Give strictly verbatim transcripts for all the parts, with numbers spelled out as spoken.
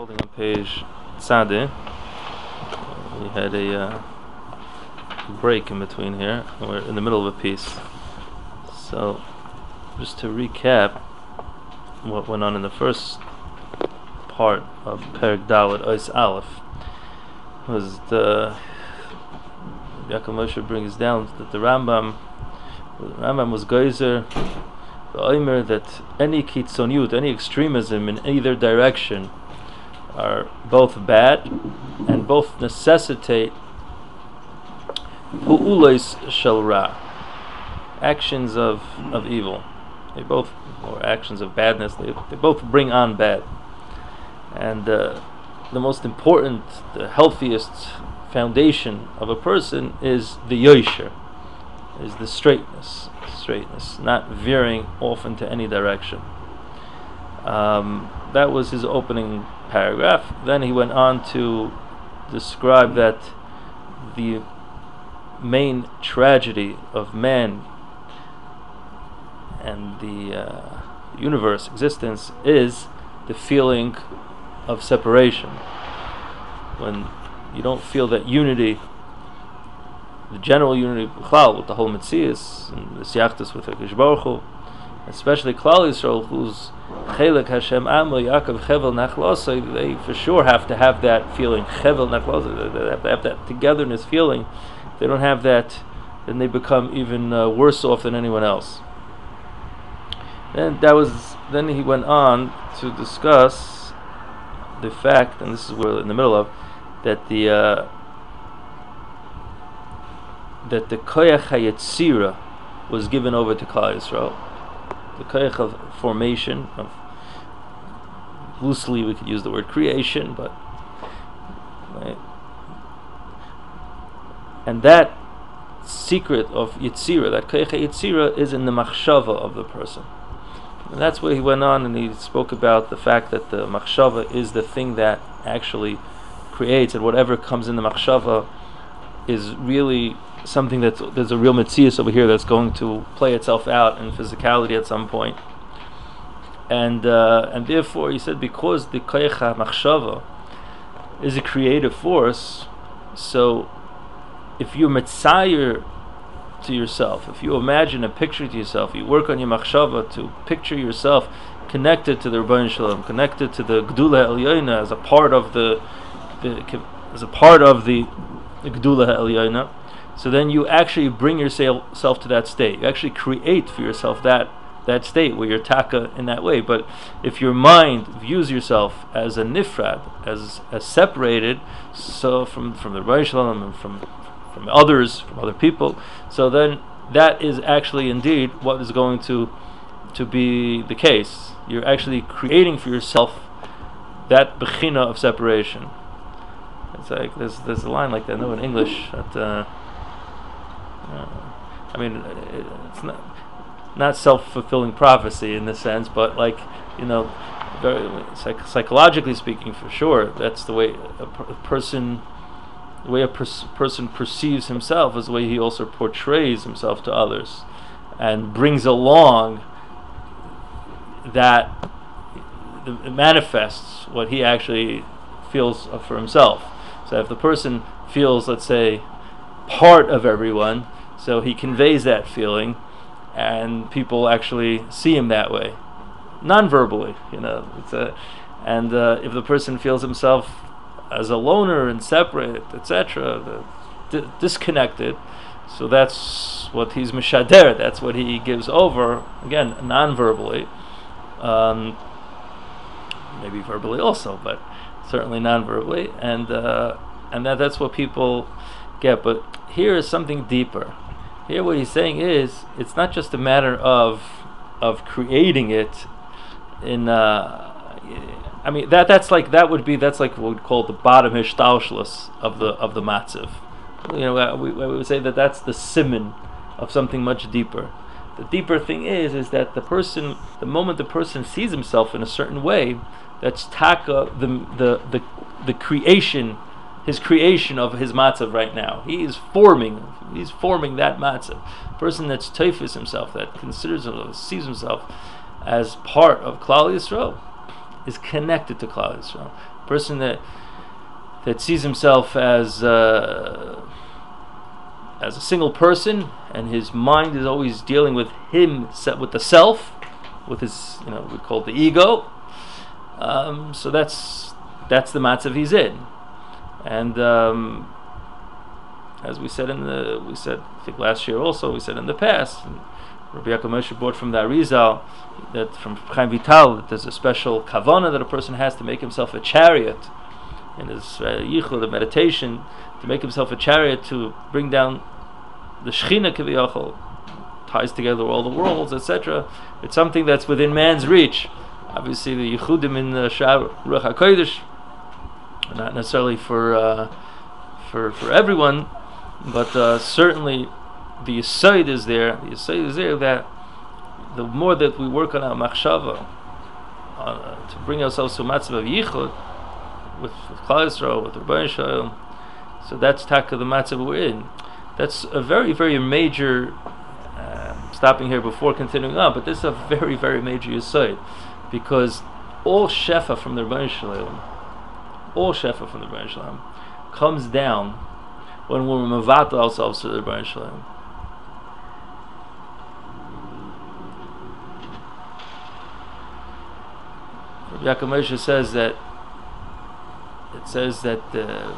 holding on page Tzadeh. We had a uh, break in between here. We're in the middle of a piece. So, just to recap what went on in the first part of Perek Dalet Ois Aleph, was the Yaakov Moshe brings down that the Rambam, the Rambam was geyser the Omer that any kitzoniyut, any extremism in either direction, are both bad and both necessitate pu'ulos shel ra, actions of of evil. They both, or actions of badness. They they both bring on bad. And uh, the most important, the healthiest foundation of a person is the yosher, is the straightness, straightness, not veering off into any direction. Um, that was his opening paragraph. Then he went on to describe that the main tragedy of man and the uh, universe existence is the feeling of separation. When you don't feel that unity, the general unity with the whole Metzias and the Siachtas with HaKadosh Baruch Hu, especially Klal Yisrael, who's Chelek Hashem Amo Yaakov Chevel Nachlosai, they for sure have to have that feeling, Chevel Nachlosai, they have to have that togetherness feeling. If they don't have that, then they become even uh, worse off than anyone else. And that was. Then he went on to discuss the fact, and this is where we're in the middle of, that the uh, that the koyach hayetzira was given over to Klal Yisrael. The koyach of formation, of loosely we could use the word creation, but right? And that secret of Yetzira, that koyach hayetzira, is in the machshava of the person. And that's where he went on and he spoke about the fact that the machshava is the thing that actually creates, and whatever comes in the machshava is really something that's, there's a real metzias over here that's going to play itself out in physicality at some point. And uh, and therefore he said, because the koyach machshava is a creative force, so if you're metzayer to yourself, if you imagine a picture to yourself, you work on your machshava to picture yourself connected to the Rebbeinu Shalom, connected to the Gdula Elyoina as a part of the, the as a part of the, the Gdula Elyoina, so then you actually bring yourself to that state. You actually create for yourself that that state where you're taka in that way. But if your mind views yourself as a nifrad, as as separated, so from from the Rebbeinu Shalom and from from others, from other people, so then that is actually indeed what is going to to be the case. You're actually creating for yourself that bechina of separation. It's like there's there's a line like that, no, in English. That uh, uh, I mean, it, it's not not self-fulfilling prophecy in this sense, but like, you know, very psych- psychologically speaking, for sure, that's the way a, per- a person. The way a pers- person perceives himself is the way he also portrays himself to others, and brings along that it manifests what he actually feels for himself. So if the person feels, let's say, part of everyone, so he conveys that feeling, and people actually see him that way, non-verbally, you know. It's a, and uh, if the person feels himself as a loner and separate, et cetera, d- disconnected, so that's what he's mishader. That's what he gives over. Again, non-verbally, um, maybe verbally also, but certainly non-verbally, and uh, and that that's what people get. But here is something deeper. Here, what he's saying is, it's not just a matter of of creating it in. Uh, I mean that that's like that would be that's like what we'd call the bottom hishtaushlos of the of the matziv. You know, we, we would say that that's the siman of something much deeper. The deeper thing is is that the person, the moment the person sees himself in a certain way, that's taka the the the the creation, his creation of his matzav right now. He is forming, he's forming that matzav. Person that's teifis himself, that considers himself, sees himself as part of Klal Yisrael. is connected to Klal Yisrael. A person that that sees himself as uh, as a single person, and his mind is always dealing with him, with the self, with his, you know, we call it the ego. Um, so that's that's the matzav he's in, and um, as we said in the we said I think last year also we said in the past, Rabbi Yaakov Moshe brought from the Arizal that from Chaim Vital that there's a special kavana that a person has to make himself a chariot in his uh, yichud, the meditation, to make himself a chariot to bring down the Shechina Kiviyachol, ties together all the worlds, et cetera. It's something that's within man's reach. Obviously, the yichudim in the Sha'ar Ruach HaKodesh, not necessarily for uh, for for everyone, but uh, certainly the yesod is there. The yesod is there that the more that we work on our machshava uh, to bring ourselves to a matzav of yichud with, with Klal Yisrael, with Rebbeinu Shalom, so that's taka the matzav we're in. That's a very, very major. Uh, stopping here before continuing on, but this is a very, very major yesod, because all shefa from the Rebbeinu Shalom, all shefa from the Rebbeinu Shalom, comes down when we're mevatel ourselves to the Rebbeinu Shalom. Rabbi Yaakov Moshe says that it says that uh,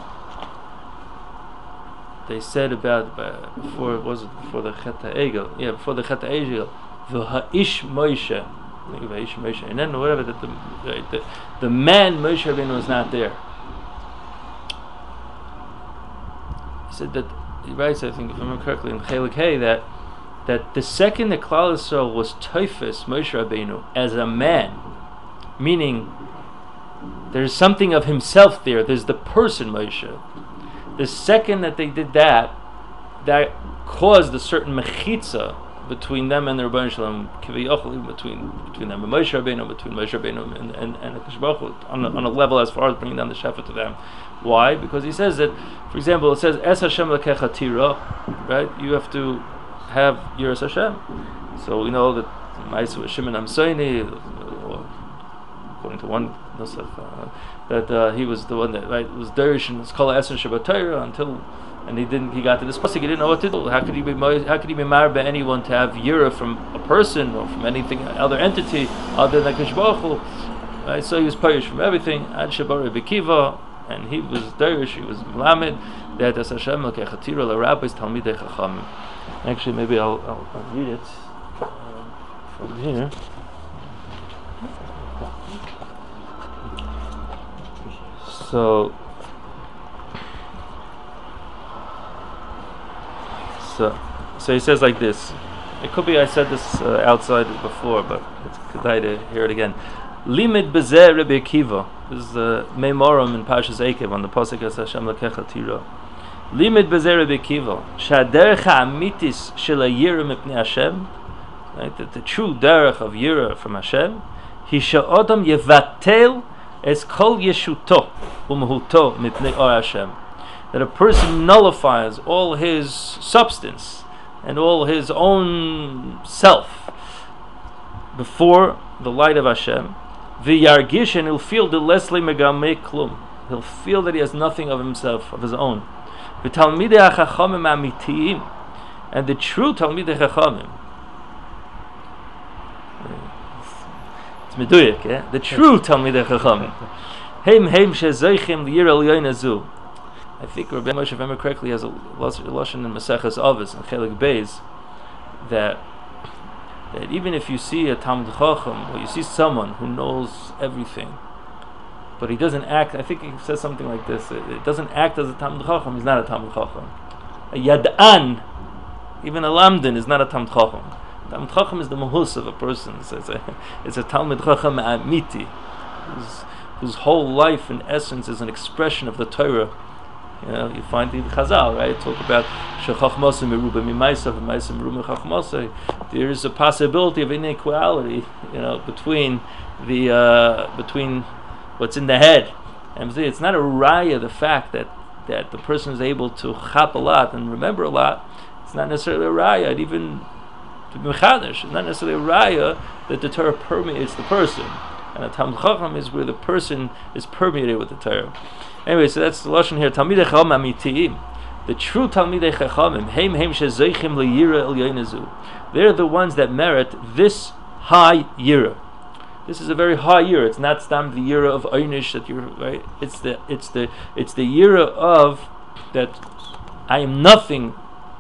they said about uh, before it was before the Chet HaEgel, yeah, before the Chet HaEgel, the Ha'ish Moshe, Ha'ish Moshe, and then whatever that the, the the man Moshe Rabbeinu was not there. He said that he writes, I think if I remember correctly, in Chelik Hey, that that the second that Klal Yisrael was Toifus Moshe Rabbeinu as a man, meaning there's something of himself there. There's the person Moshe. The second that they did that, that caused a certain mechitza between them and the Rebbeinu Shalom, kiviyachol, between between them and Moshe Rabbeinu, between Moshe Rabbeinu and and and HaKadosh Baruch Hu, on a, on a level as far as bringing down the shefa to them. Why? Because he says that, for example, it says Es Hashem lekecha tira, right? You have to have Yiras Hashem. So we know that Ma'aseh was Shimon Amsoini, according to one nusach, uh, that uh, he was the one that right was Derish and was called Eser Shabbat Torah until, and he didn't. He got to this pasuk. He didn't know what to do. How could he be? How could he be married by anyone to have yira from a person or from anything, other entity other than HaKadosh Baruch Hu? Right. So he was parish from everything. Ad Shabar Bekiva, and he was Derish. He was Melamed. That as Hashem lekechatira l'rabbis talmidei chachamim. Actually, maybe I'll, I'll, I'll read it uh, from here. So, so, so he says like this. It could be I said this uh, outside before, but it's good to hear it again. Limit bezer Rebbe Akiva. This is the uh, Meimorim in Parshas Eikev on the pasuk as Hashem lekecha tira. Limit bezer Rebbe Akiva. Shaderech ha'amitis shel ha'yira mipnei Hashem. Right, that the true derech of yira from Hashem. He sha'odam yevatel es kol yeshuto u'mehuto mipnei or Hashem. That a person nullifies all his substance and all his own self before the light of Hashem. V'yargish, and he'll feel the lesli megamei klum. He'll feel that he has nothing of himself, of his own. V'talmidei hachachamim amitiyim, and the true talmidei chachamim. It's meduyek, yeah. The true talmidei chachamim. Heim heim shezoichim liyir elyon azu. I think Rabbi Moshe, if I remember correctly, has a lashon in Maseches Avos and Chelik Beis that that even if you see a Talmid Chacham or you see someone who knows everything, but he doesn't act, I think he says something like this: it, it doesn't act as a Talmid Chacham. He's not a Talmid Chacham. A Yad'an, even a Lamdan, is not a Talmid Chacham. Talmid Chacham is the mahus of a person. So it's a it's a Talmid Chacham Amiti, whose, whose whole life in essence is an expression of the Torah. You know, you find in Chazal, right? Talk about shechachmasa meruba mimaisa v'maisa meruba chachmasa. There is a possibility of inequality, you know, between the uh, between what's in the head. And it's not a raya, the fact that that the person is able to chap a lot and remember a lot. It's not necessarily a raya. It even to be mechadish. It's not necessarily a raya that the Torah permeates the person. and a Talmid Chacham is where the person is permeated with the Torah. Anyway, so that's the lashon here. Talmidei Chacham Amitiyim, the true Talmidei Chachamim, Heim Heim Shezeichim LeYira Elyonezu. They're the ones that merit this high yira. This is a very high yira. It's not stam the yira of einish that you're right. It's the it's the it's the yira of that I am nothing.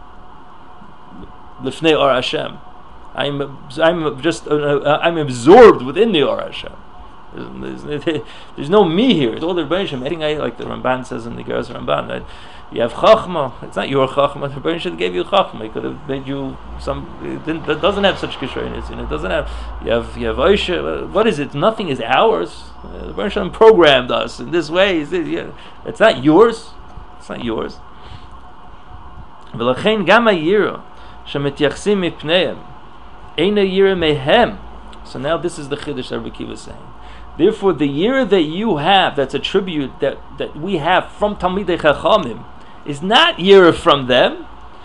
Lifnei Or Hashem. I'm I'm just uh, I'm absorbed within the Or Hashem. There's, there's, there's no me here. It's all the Rebbeinu Shem. I think I like the Ramban says in the Geras Ramban that you have Chachma. It's not your Chachma. The Rebbeinu Shem gave you Chachma. He could have made you some. It didn't, that doesn't have such Kishraynis in it. Doesn't have. You have you have Oisha. What is it? Nothing is ours. The Rebbeinu Shem programmed us in this way. It's not yours. It's not yours. V'lachein gam ha'yira shemitiyachsim mipneihem eina yira mehem. So now this is the Chiddush that Rabbi Akiva is saying. Therefore, the year that you have, that's a tribute that, that we have from Talmidei Chachamim, is not year from them.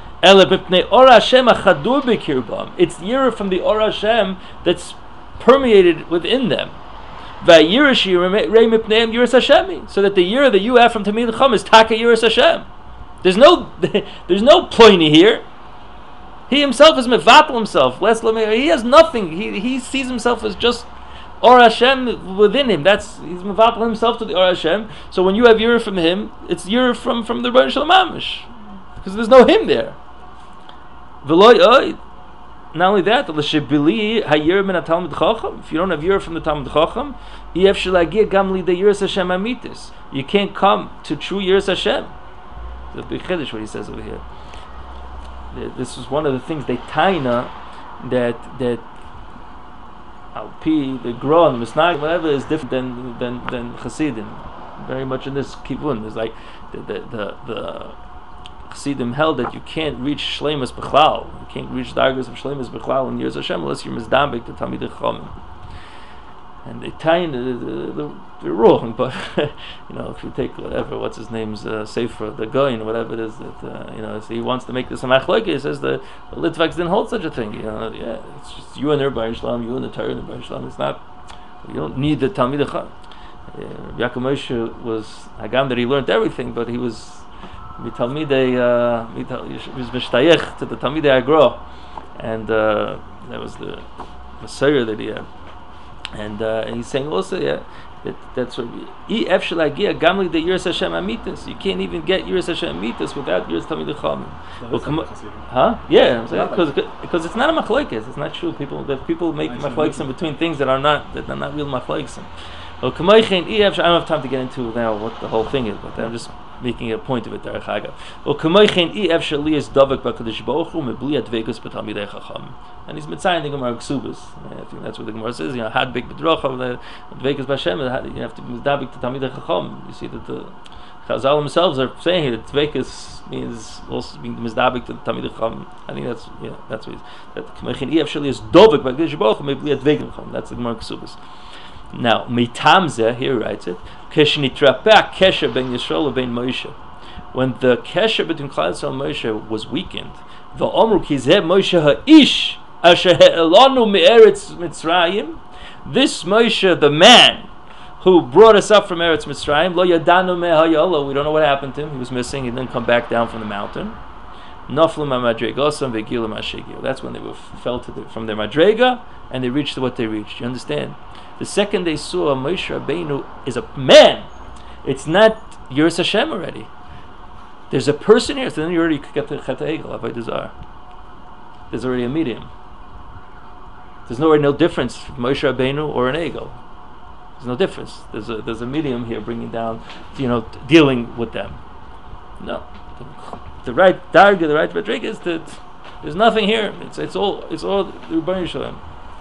It's year from the Or Hashem that's permeated within them. So that the year that you have from Talmidei Chacham is Taka Yiras Hashem. There's no, there's no ploini here. He himself is mevatel himself. He has nothing. He he sees himself as just Or Hashem within him. That's he's mevatel himself to the Or Hashem. So when you have yira from him, it's yira from from the Rebbeinu Shalom Mamish, because there's no him there. Not only that, if you don't have yira from the Talmid Chacham, you can't come to true yiras Hashem. The big chiddush what he says over here. This is one of the things they taina that that Alpi, the Gra and the Misnag, whatever is different than than than Chassidim. Very much in this kivun. There's like the the the, the Chassidim held that you can't reach Shleimus Bechlal. You can't reach Dargas of Shleimus Bechlal in Yiras Hashem unless you're Mizdambik to Talmidei Chachamim. And they tie in the, the, the, they're wrong, but you know, if you take whatever, what's his name's uh, Sefer, the Goyin, whatever it is that uh, you know, so he wants to make this a machlokes. He says the, the Litvaks didn't hold such a thing. You know, yeah, it's just you and the Rebbeinu Shalom, you and the Torah and the Rebbeinu Shalom. It's not. You don't need the Talmidei Chacham. Uh, Yaakov Moshe was Hagam that he learned everything, but he was Talmidei. Uh, he was mishtayich to the Talmidei Agra, and uh, that was the Messiah that he had. And, uh, and he's saying also, yeah, that that's what you can't even get Yiras Hashem Amitas without Yiras Talmidei Chachamim. Huh? Yeah, because because it's not a machlokes. It's not true. People that people make machlokes in between things that are not that are not real machlokes. I don't have time to get into now what the whole thing is, but I'm just making a point of it there. And he's mitzayin the Gemara Ksubas. I think that's what the Gemara says. You know, had big bedrocha the dvekas b'Hashem. You have to be mizdabik to Talmidei Chacham. You see that the Chazal themselves are saying here that dvekas means also being mizdabik to Talmidei Chacham. I think that's yeah, that's what that K'mechin Ef Sheli is dovek b'Hakadosh Baruch Hu mebli dvekas b'Chacham. That's the Gemara Ksubas. Now, Mitamzeh, here he writes it, Keshnitrapeh Kesher ben Yisrael ben Moshe. When the Kesher between Klal Yisrael and Moshe was weakened, the Omru Kizeh Moshe ha'Ish Asher He'elanu me'eretz Mitzrayim. This Moshe, the man who brought us up from Eretz Mitzrayim, Lo Yadanu me'hayolo. We don't know what happened to him. He was missing. He didn't come back down from the mountain. Naflu ma'madregosam ve'gilu ma'shegil. That's when they were fell to the, from their madrega and they reached what they reached. You understand? The second they saw Moshe Rabbeinu is a man, it's not Yiras Hashem already. There's a person here, so then you already get the Chet HaEgel, Avodah Zarah. There's already a medium. There's no no difference from Moshe Rabbeinu or an Egel. There's no difference. There's a there's a medium here bringing down, you know, dealing with them. No, the, the right darga, the right madrega is that there's nothing here. It's it's all it's all the Rebbeinu Shalom.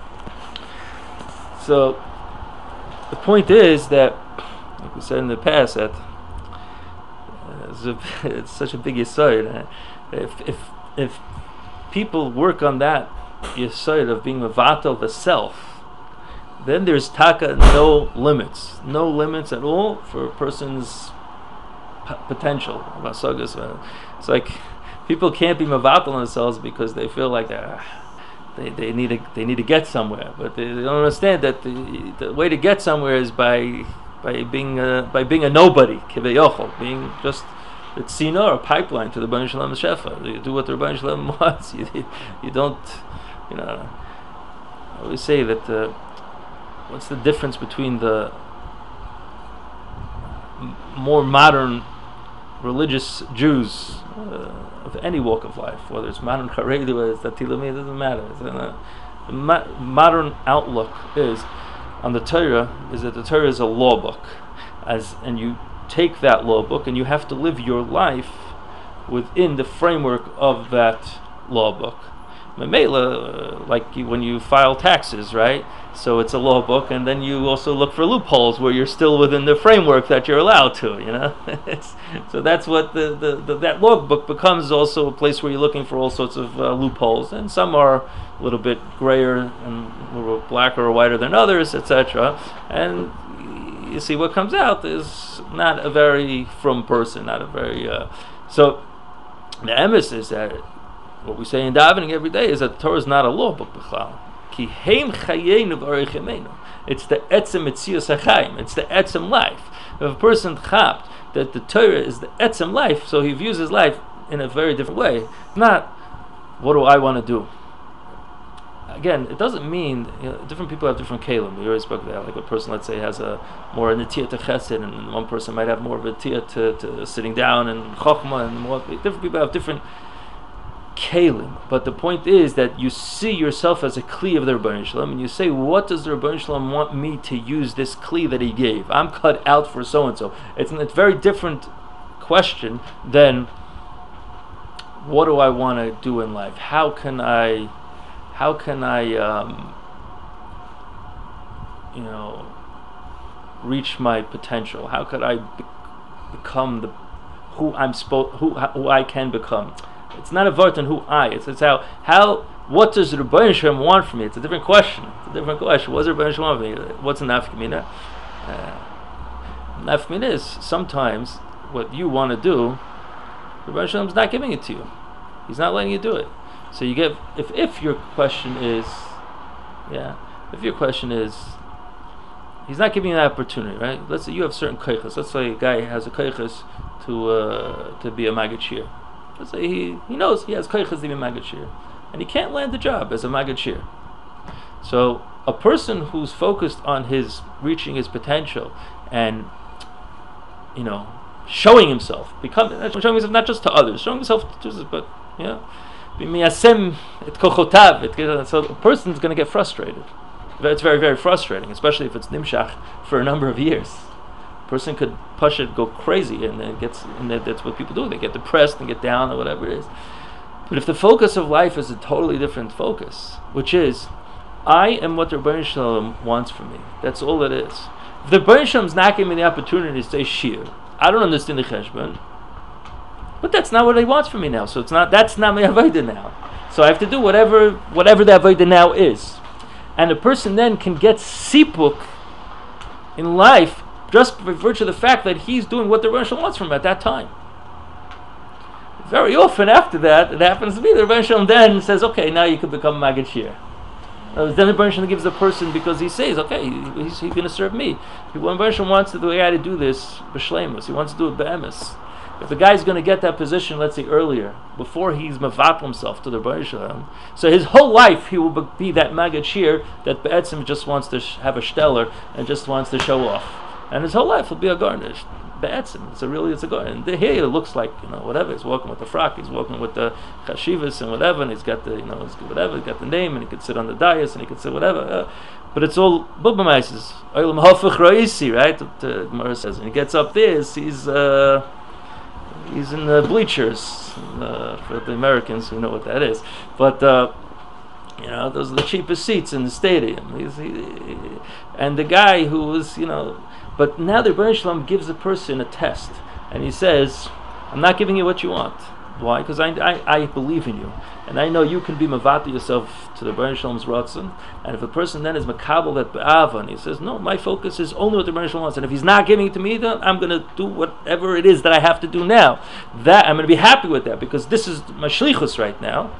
So the point is that, like we said in the past, that uh, it's, a, it's such a big yesod. Uh, if if if people work on that yesod of being mevatel the self, then there's taka no limits, no limits at all for a person's p- potential. It's like people can't be mevatel themselves because they feel like uh, they, they need to they need to get somewhere, but they, they don't understand that the, the way to get somewhere is by by being a, by being a nobody, kiveyochel, being just a tzina, a pipeline to the Rebbeinu Shalom Shefa. You do what the Rebbeinu Shalom wants. You, you don't, you know. I always say that uh, what's the difference between the m- more modern religious Jews uh, of any walk of life, whether it's modern Haredi, whether it's Datilami, it doesn't matter. It's, uh, the mo- modern outlook is on the Torah is that the Torah is a law book, as and you take that law book and you have to live your life within the framework of that law book. Memela, uh, like you, when you file taxes, right? So it's a law book, and then you also look for loopholes where you're still within the framework that you're allowed to, you know. it's, so that's what the, the, the that law book becomes, also a place where you're looking for all sorts of uh, loopholes, and some are a little bit grayer and a little blacker or whiter than others, et cetera. And you see what comes out is not a very frum person, not a very uh, so the emes is that what we say in davening every day is that the Torah is not a law book b'chlal. Ki heim chayenu v'orichemenu. It's the etzem etzius hachayim. It's the etzem life. If a person chapt that the Torah is the etzem life, so he views his life in a very different way. Not what do I want to do. Again, it doesn't mean, you know, different people have different kalim. We always spoke about, like a person, let's say, has a more netiyah to chesed, and one person might have more of a netiyah to, to sitting down and chokhmah, and more. Different people have different kalim. But the point is that you see yourself as a kli of the Rebbeinu Shalom, and you say, what does the Rebbeinu Shalom want me to use this kli that he gave? I'm cut out for so and so. It's a very different question than what do I want to do in life? How can I? How can I, um, you know, reach my potential? How could I be- become the who I'm supposed, who who I can become? It's not a vart on who I. It's it's how how what does the Rebbeinu Shalom want from me? It's a different question. It's a different question. What does the Rebbeinu Shalom want from me? What's a nafkamina? Uh, nafkamina is sometimes what you want to do. The Rebbeinu Shalom is not giving it to you. He's not letting you do it. So you get if if your question is, yeah, if your question is, he's not giving you that opportunity, right? Let's say you have certain koiches. Let's say a guy has a koiches to uh, to be a Maggid Shir. Let's say he he knows he has koiches to be a Maggid Shir, and he can't land the job as a Maggid Shir. So a person who's focused on his reaching his potential and, you know, showing himself, becoming showing himself not just to others, showing himself to others, but you know. So the person's going to get frustrated. It's very, very frustrating, especially if it's nimshach for a number of years. A person could push it, go crazy, and then gets, and that's what people do. They get depressed and get down or whatever it is. But if the focus of life is a totally different focus, which is, I am what the Rebbeinu Shalom wants from me. That's all it is. If the Rebbeinu Shalom is not giving me the opportunity to say shir, I don't understand the cheshbon. But that's not what he wants from me now. So it's not. That's not my avodah now. So I have to do whatever, whatever the avodah now is. And a person then can get sipuk in life just by virtue of the fact that he's doing what the Rebbeinu Shalom wants from him at that time. Very often after that, it happens to be the Rebbeinu Shalom then says, "Okay, now you can become Maggid Shir." Uh, then the Rebbeinu Shalom gives the person because he says, "Okay, he, he's, he's going to serve me." When Rebbeinu Shalom wants to do the guy to do this b'shleimus, he wants to do it be'emes. If the guy's going to get that position, let's say earlier, before he's mevatel himself to the Rebbeinu Shalom, so his whole life he will be that Maggid Shir that be'etzim just wants to sh- have a stellar and just wants to show off, and his whole life will be a garnish. Be'etzim, it's a really it's a garnish. And here it looks like, you know, whatever. He's walking with the frock, he's walking with the chashivas and whatever, and he's got the, you know, he's whatever, he's got the name, and he could sit on the dais and he could say whatever. Uh, but it's all bubamaises. Oilam hafach ra'isi, right? The Gemara says, and he gets up there, he's. Uh, He's in the bleachers uh, for the Americans who know what that is. But uh, you know, those are the cheapest seats in the stadium. He's, he, and the guy who was, you know, but now the Rebbeinu Shalom gives a person a test, and he says, "I'm not giving you what you want. Why? Because I, I I believe in you, and I know you can be mavati yourself to the Rebbeinu Shalom's ratzon. And if a person then is makabel that be'ava, and he says, no, my focus is only what the Rebbeinu Shalom wants, and if he's not giving it to me, then I'm going to do whatever it is that I have to do now. That I'm going to be happy with that because this is my shlichus right now.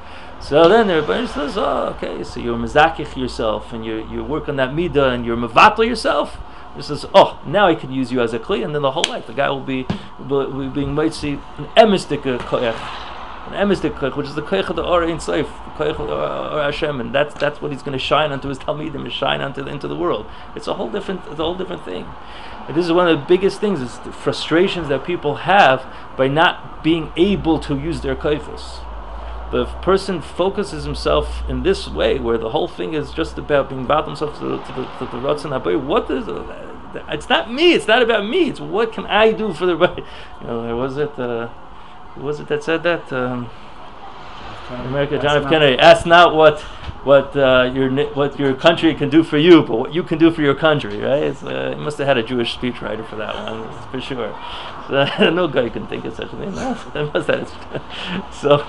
So then everybody says, oh, okay, so you're mezakich yourself, and you you work on that midah, and you're mevatel yourself. He says, oh, now I can use you as a kli, and then the whole life the guy will be, will be being mitzi an emistik koyach, an emistik koyach, which is the koyach of the Or Ein Sof, the koyach of the Or Hashem, and that's that's what he's going to shine onto his talmidim, and shine onto the, into the world. It's a whole different, it's a whole different thing. And this is one of the biggest things: is the frustrations that people have by not being able to use their koyachos. The person focuses himself in this way, where the whole thing is just about being about himself to, to the to the Ratzon Habayir. What is uh, it's not me. It's not about me. It's what can I do for the right. You know, was it uh, was it that said that? Um, America, John F. Kennedy. Ask not what what uh, your what your country can do for you, but what you can do for your country. Right? It's, uh, he must have had a Jewish speechwriter for that one, for sure. So, no guy can think of such a thing. That must have. So,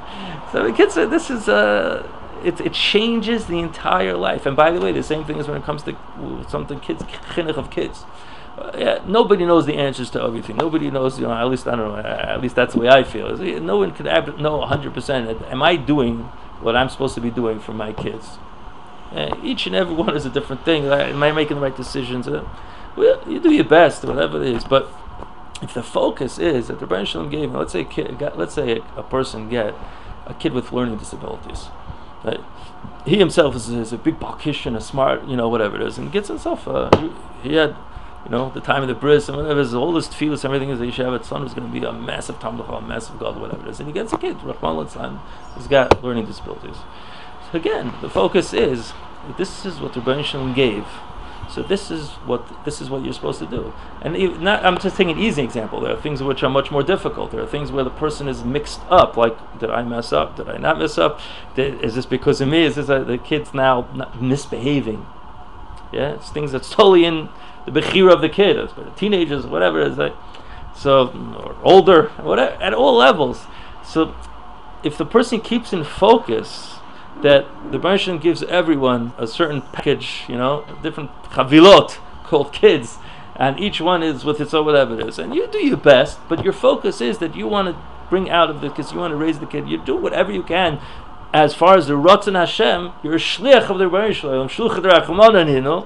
so the kids. This is uh, it. It changes the entire life. And by the way, the same thing is when it comes to something kids, chinuch of kids. Uh, yeah, nobody knows the answers to everything. Nobody knows, you know. At least I don't know. At least that's the way I feel. No one could ab- know one hundred percent. Am I doing what I'm supposed to be doing for my kids? Uh, each and every one is a different thing. Am I making the right decisions? Uh, well, you do your best, whatever it is. But if the focus is that the Rebbeinu Shalom gave, let's say, a kid, let's say a, a person get a kid with learning disabilities, right? He himself is, is a big balkishan, a smart, you know, whatever it is, and gets himself. Uh, he, he had. You know, the time of the bris and whatever, his oldest tefillas, everything is that Yeshiva son was going to be a massive Talmud Chacham, a massive God, whatever it is. And he gets a kid, Rahman Litzlan, who's got learning disabilities. So again, the focus is, this is what the Rebbeinu Shalom gave. So this is what this is what you're supposed to do. And even, not, I'm just taking an easy example. There are things which are much more difficult. There are things where the person is mixed up, like, did I mess up? Did I not mess up? Did, is this because of me? Is this uh, the kid's now not misbehaving? Yeah, it's things that's totally in the bechira of the kid, it's the teenagers, whatever it is, like, so, or older, whatever, at all levels. So, if the person keeps in focus that the Rebbeinu gives everyone a certain package, you know, different chavilot called kids, and each one is with its own whatever it is, and you do your best, but your focus is that you want to bring out of the kids, you want to raise the kid, you do whatever you can. As far as the Ratzon Hashem, you're a shliach of the Rebbeinu Shalom, shluchei d'Rachmanan, you know.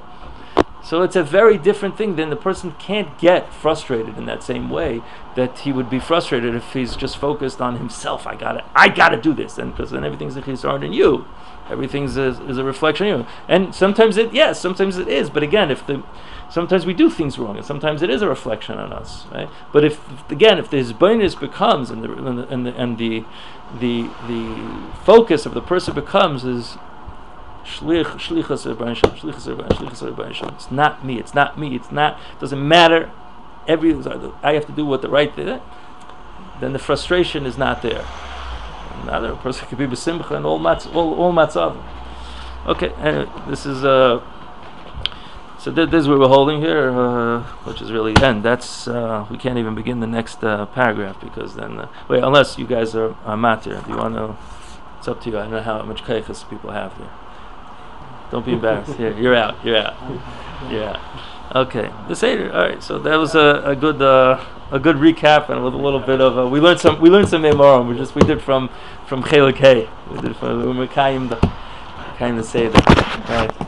So it's a very different thing. Then the person can't get frustrated in that same way that he would be frustrated if he's just focused on himself. I got to I got to do this, and because then everything's a chisar in you, everything's a, is a reflection of you. And sometimes it, yes, sometimes it is. But again, if the sometimes we do things wrong, and sometimes it is a reflection on us, right? But if again, if the hisbonenus becomes and the and the and the and the, the, the focus of the person becomes is. Shlich, shlichus Rebbeinu Shalom, shlichus Rebbeinu, shlichus Rebbeinu Shalom. It's not me. It's not me. It's not. It doesn't matter. Every I have to do what the right thing. Then the frustration is not there. Another person could be b'simcha and all matz, all all matzav. Okay, anyway, this is uh. So th- this is what we're holding here, uh, which is really end. That's uh, we can't even begin the next uh, paragraph because then uh, wait unless you guys are, are matir. Do you want to? It's up to you. I don't know how much kaichas people have here. Don't be embarrassed. Here, you're out. You're out. Yeah. Okay. The Seder. All right. So that was a, a good uh, a good recap and with a little bit of uh, we learned some we learned some memorim. We just we did from from Chelik Hay. We did from Mekayim the Mekayim the Seder. All right.